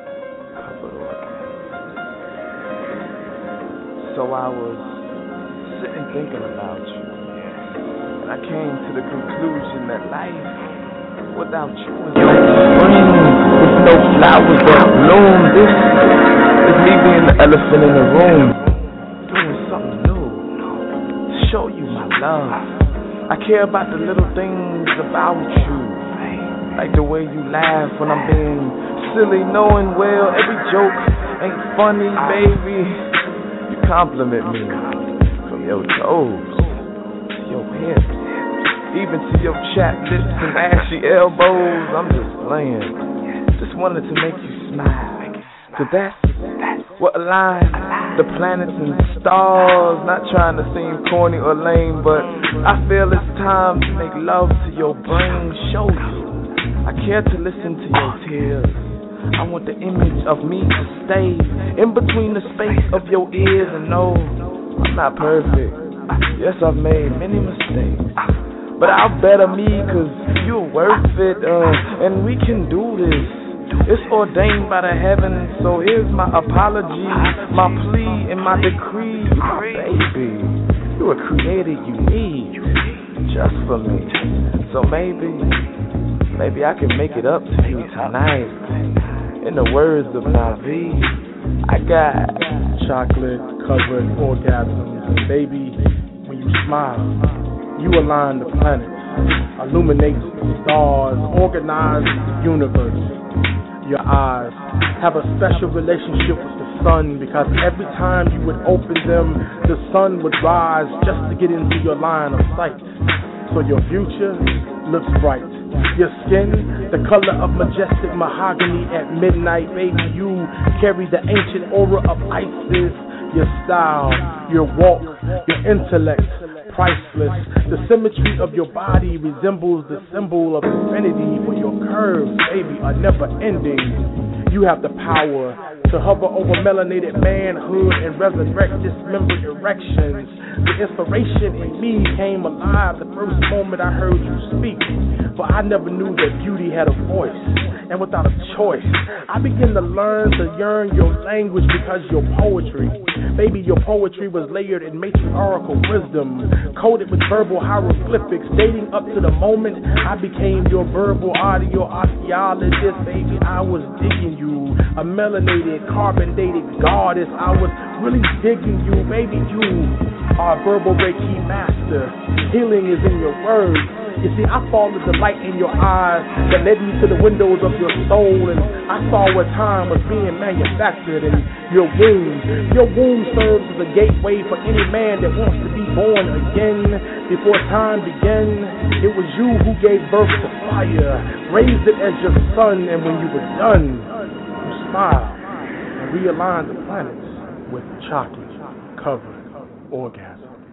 So I was sitting thinking about you. I came to the conclusion that life without you is like spring with no flowers that bloom. This is me being the elephant in the room, doing something new to show you my love. I care about the little things about you, like the way you laugh when I'm being silly, knowing well every joke ain't funny, baby. You compliment me from your toes to your hips, even to your chapped lips and ashy elbows. I'm just playing, just wanted to make you smile, cause that's what aligns the planets and stars. Not trying to seem corny or lame, but I feel it's time to make love to your brain. Show you I care to listen to your tears. I want the image of me to stay in between the space of your ears. And no, I'm not perfect. Yes, I've made many mistakes, but I'll better me, cause you're worth it, uh, and we can do this. It's ordained by the heavens, so here's my apology, my plea, and my decree. Baby, you were created unique, just for me. So maybe, maybe I can make it up to you tonight. In the words of Navi, I got chocolate covered orgasms, and baby, when you smile, You align the planets, illuminate the stars, organize the universe. Your eyes have a special relationship with the sun because every time you would open them, the sun would rise just to get into your line of sight. So your future looks bright. Your skin, the color of majestic mahogany at midnight. Baby, you carry the ancient aura of Isis. Your style, your walk, your intellect, priceless. The symmetry of your body resembles the symbol of infinity, for your curves, baby, are never ending. You have the power to hover over melanated manhood and resurrect dismembered erections. The inspiration in me came alive the first moment I heard you speak, for I never knew that beauty had a voice. And without a choice, I began to learn to yearn your language because your poetry, baby, your poetry was layered in matriarchal wisdom, coded with verbal hieroglyphics, dating up to the moment I became your verbal audio archaeologist. Baby, I was digging you, a melanated, carbon-dated goddess. I was really digging you, baby. You are a verbal Reiki master. Healing is in your words. You see, I saw the light in your eyes that led me to the windows of your soul, and I saw where time was being manufactured in your womb. Your womb serves as a gateway for any man that wants to be born again. Before time began, it was you who gave birth to fire, raised it as your son, and when you were done, you smiled and realigned the planets with chocolate-covered orgasm.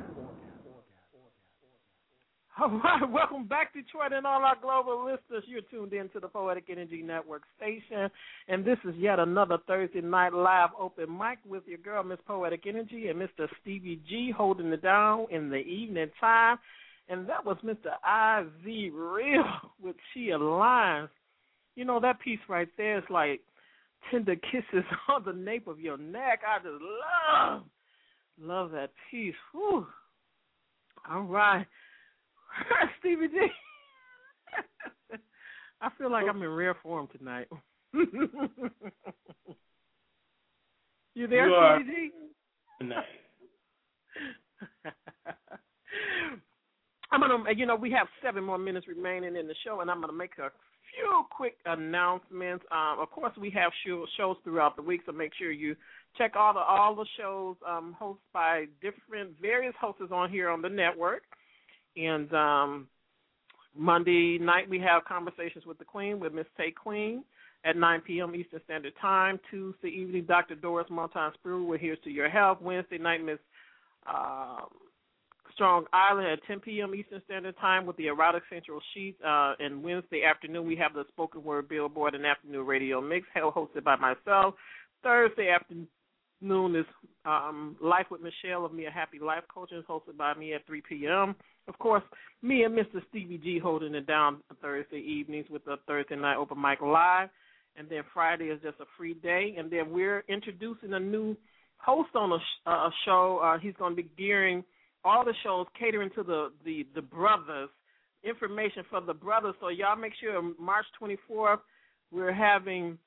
All right, welcome back, Detroit, and all our global listeners. You're tuned in to the Poetic Energy Network station, and this is yet another Thursday night live open mic with your girl, Miss Poetic Energy, and Mister Stevie G holding it down in the evening time. And that was Mister I Z Real with She Aligns. You know, that piece right there is like tender kisses on the nape of your neck. I just love, love that piece. Whew. All right. Stevie G. I feel like I'm in rare form tonight. You there, you Stevie G? Tonight. I'm gonna, you know, we have seven more minutes remaining in the show, and I'm gonna make a few quick announcements. Um, of course, we have show, shows throughout the week, so make sure you check all the all the shows um, hosted by different various hosts on here on the network. And um, Monday night we have Conversations with the Queen with Miss Tay Queen at nine p.m. Eastern Standard Time. Tuesday evening, Doctor Doris Montan-Spru with Here's to Your Health. Wednesday night, Miss uh, Strong Island at ten p.m. Eastern Standard Time with the Erotic Central Sheet. Uh, and Wednesday afternoon we have the Spoken Word Billboard and Afternoon Radio Mix hosted by myself. Thursday afternoon is um, Life with Michelle of Me a Happy Life Coaching, hosted by me at three p.m. Of course, me and Mister Stevie G holding it down Thursday evenings with the Thursday Night Open Mic Live. And then Friday is just a free day. And then we're introducing a new host on a, sh- uh, a show. Uh, he's going to be gearing all the shows, catering to the, the, the brothers, information for the brothers. So y'all make sure March twenty-fourth we're having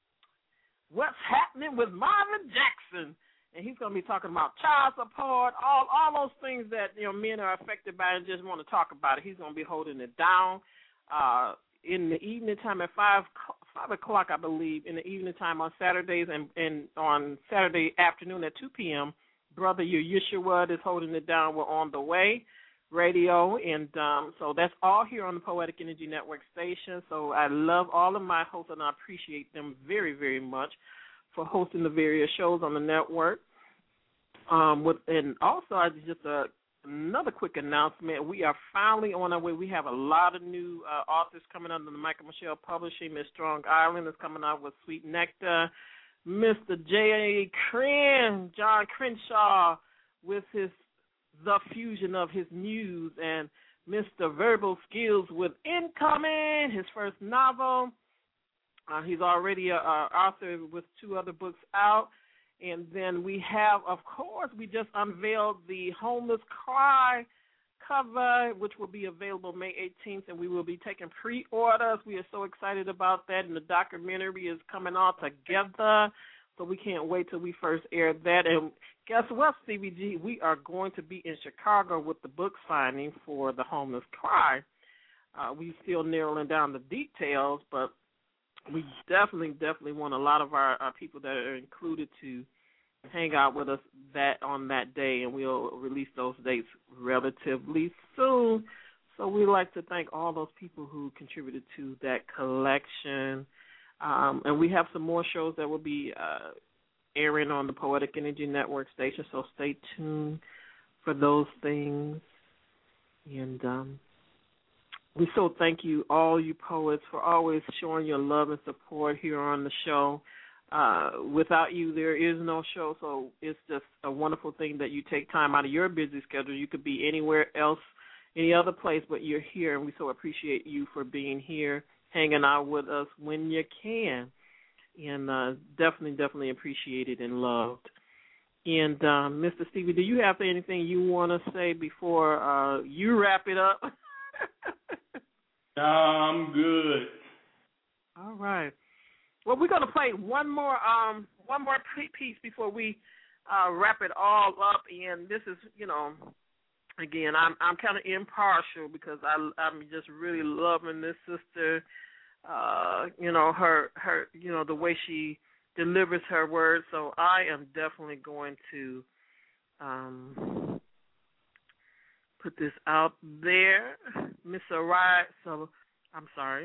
What's Happening with Marvin Jackson. And he's going to be talking about child support, all all those things that, you know, men are affected by and just want to talk about it. He's going to be holding it down uh, in the evening time at five five o'clock, I believe, in the evening time on Saturdays, and, and on Saturday afternoon at two p.m. Brother Yeshua is holding it down. We're on the way. Radio, and um, so that's all here on the Poetic Energy Network station. So I love all of my hosts, and I appreciate them very, very much for hosting the various shows on the network. Um, with, and also, I just uh, another quick announcement. We are finally on our way. We have a lot of new uh, authors coming under the Michael Michelle Publishing. Miss Strong Island is coming out with Sweet Nectar. Mister J. Cren, John Crenshaw, with his The Fusion of His Muse, and Mister Verbal Skills with Incoming, his first novel. Uh, he's already an author with two other books out. And then we have, of course, we just unveiled the Homeless Cry cover, which will be available May eighteenth, and we will be taking pre-orders. We are so excited about that, and the documentary is coming all together. So we can't wait till we first air that. And guess what, C B G? We are going to be in Chicago with the book signing for The Homeless Cry. Uh, we still narrowing down the details, but we definitely, definitely want a lot of our, our people that are included to hang out with us that on that day, and we'll release those dates relatively soon. So we'd like to thank all those people who contributed to that collection. Um, and we have some more shows that will be uh, airing on the Poetic Energy Network station, so stay tuned for those things. And um, we so thank you, all you poets, for always showing your love and support here on the show. Uh, without you, there is no show, so it's just a wonderful thing that you take time out of your busy schedule. You could be anywhere else, any other place, but you're here, and we so appreciate you for being here, hanging out with us when you can, and uh, definitely, definitely appreciated and loved. And uh, Mister Stevie, do you have anything you want to say before uh, you wrap it up? Nah, I'm good. All right. Well, we're gonna play one more um one more piece before we uh, wrap it all up. And this is, you know, again, I'm I'm kind of impartial because I I'm just really loving this sister. Uh, you know, her her you know the way she delivers her words. So I am definitely going to um put this out there, Miss Sarai. So I'm sorry.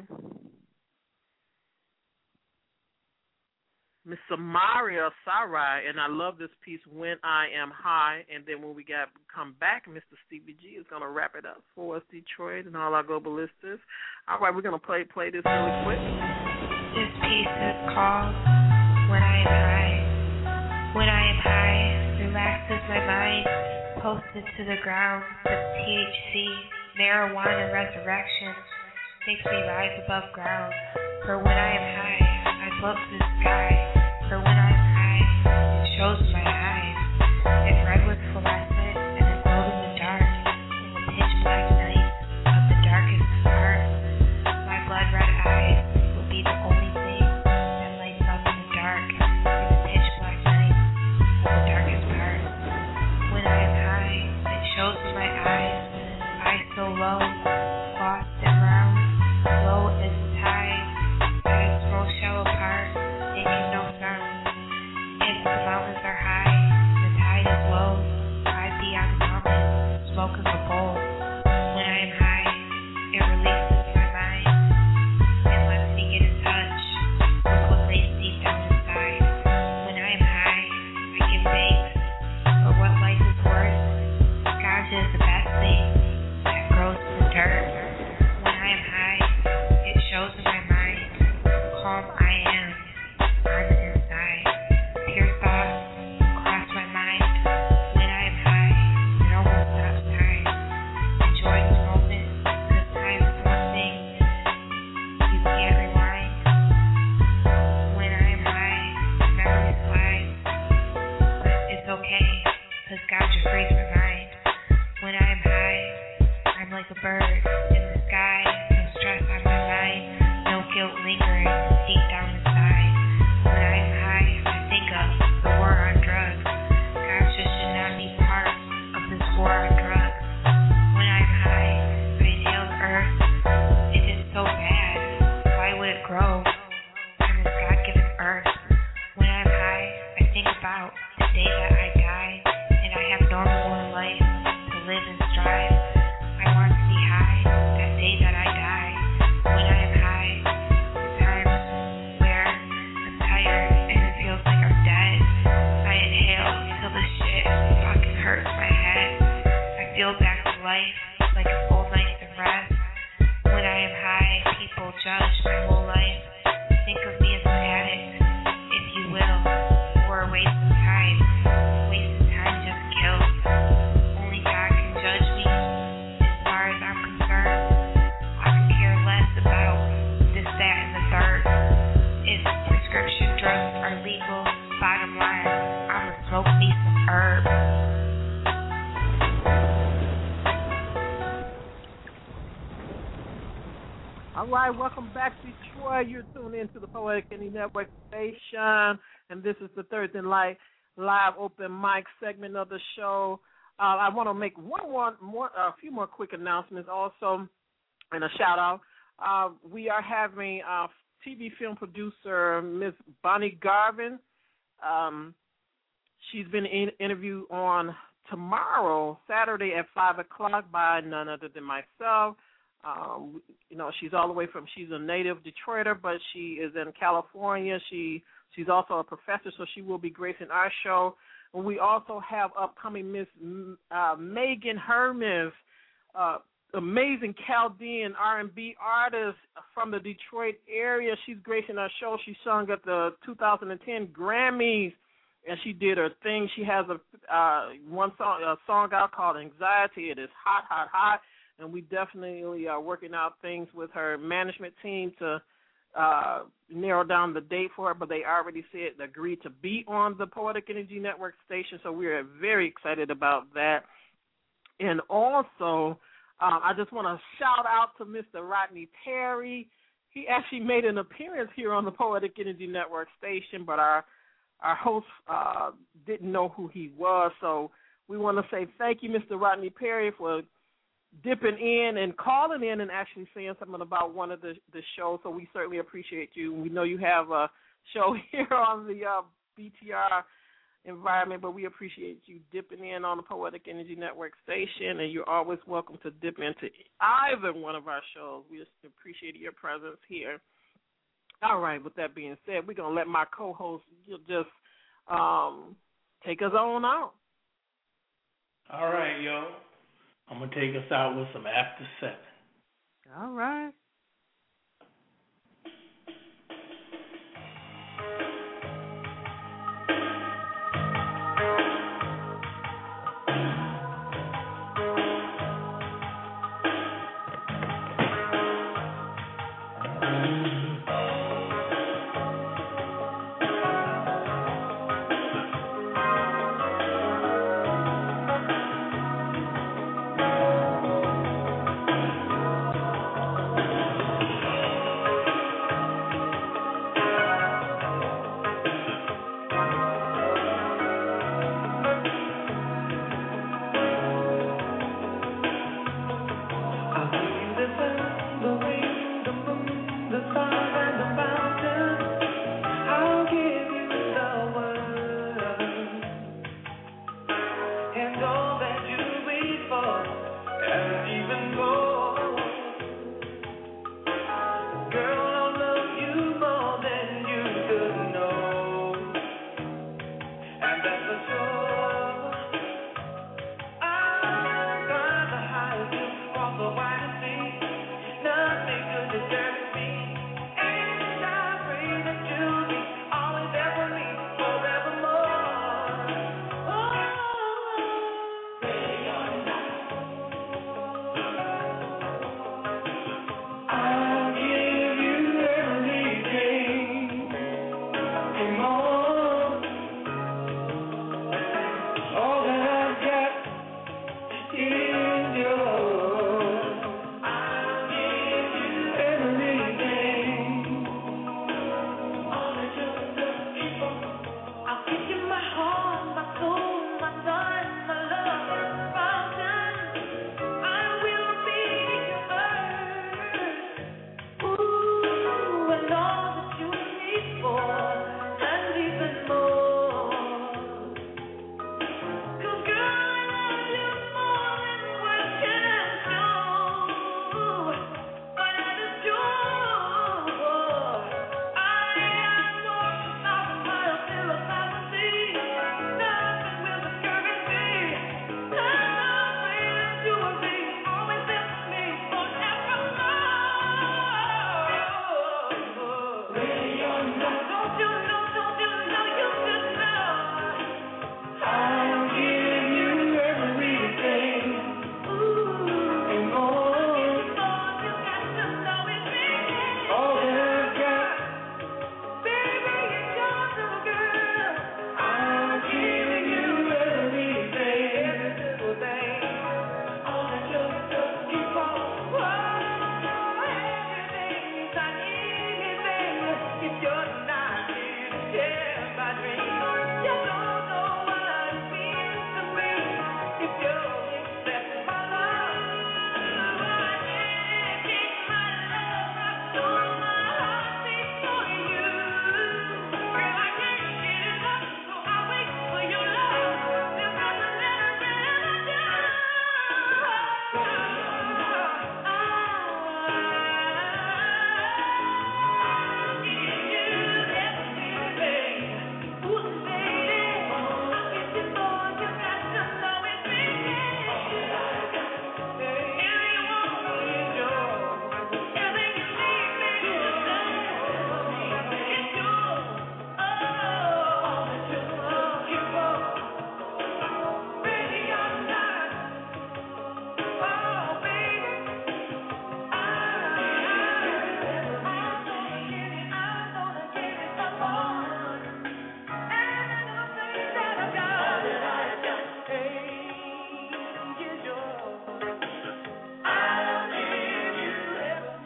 Miss Samaria Sarai, and I love this piece, When I Am High. And then when we got come back, Mister Stevie G is going to wrap it up for us, Detroit, and all our global listeners. All right, we're going to play play this really quick. This piece is called When I Am High. When I am high, relaxes my mind, posted to the ground with T H C, marijuana resurrection, makes me rise above ground. For when I am high, I look to the sky. For when I'm high, it shows my eyes. It's red with fluorescent and it glows in the dark, in the pitch black night of the darkest heart. My blood red eyes will be the only thing that lights up in the dark, in the pitch black night of the darkest part. When I am high, it shows my eyes, eyes so low, lost and round, low as the tide, at its most shallow part, making no sound. If the mountains are high, the tide is low, I be on the mountain, smoking a bowl. When I am high, it releases my mind, and lets me get in touch with what lays deep down inside. When I am high, I give thanks for what life is worth. Ganja is the best thing that grows in the dirt. When I am high, it shows in my mind calm I am on the inside. Pure thoughts cross my mind. When I am high, it almost stops time. Enjoy the moment, because time is one thing you can't rewind. When I am high, memories slide, but it's okay, because ganja frees my mind. When I am high, I'm like a bird in the sky, no stress on my mind, no guilt lingering deep down inside. When I am high, I think of the war on drugs. Ganja should not be part of this war on drugs. When I am high, I inhale the earth. It is so bad. Why would it grow on this God-given earth? When I am high, I think about the day that I die, and I have normal in life to live and strive. I want to be high that day that I die. When I am high, the times where I'm tired and it feels like I'm dead, I inhale till the shit fucking hurts my head. I feel back to life like a full night of rest. When I am high, people judge my whole life. Think of me as an addict, if you will, or a waste of time. Waste of time just kills. Only God can judge me. As far as I'm concerned, I could care less about this, that, and the third. If prescription drugs are legal, bottom line, I'ma smoke me some herb. All right, welcome back, Detroit. You're tuned into the Poetic Indie Network station, and this is the Thursday Night Live Open Mic segment of the show. Uh, I want to make one, one more, a few more quick announcements also, and a shout out. Uh, we are having uh, T V film producer Miss Bonnie Garvin. Um, she's been in, interviewed on tomorrow, Saturday at five o'clock by none other than myself. Um, you know, she's all the way from, she's a native Detroiter, but she is in California. She She's also a professor, so she will be gracing our show. And we also have upcoming Miss uh, Megan Hermes, uh, amazing Chaldean R and B artist from the Detroit area. She's gracing our show. She sung at the two thousand ten Grammys, and she did her thing. She has a uh, one song, a song out called Anxiety. It is hot, hot, hot. And we definitely are working out things with her management team to uh, narrow down the date for her, but they already said agreed to be on the Poetic Energy Network station, so we are very excited about that. And also, um, I just want to shout out to Mister Rodney Perry. He actually made an appearance here on the Poetic Energy Network station, but our our host uh, didn't know who he was, so we want to say thank you, Mister Rodney Perry, for dipping in and calling in and actually saying something about one of the, the shows, so we certainly appreciate you. We know you have a show here on the uh, B T R environment, but we appreciate you dipping in on the Poetic Energy Network station, and you're always welcome to dip into either one of our shows. We just appreciate your presence here. All right, with that being said, we're going to let my co-host just um, take us on out. All right, yo. I'm going to take us out with some After Seven. All right.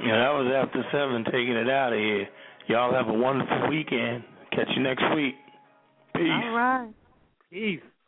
Yeah, that was After seven taking it out of here. Y'all have a wonderful weekend. Catch you next week. Peace. All right. Peace.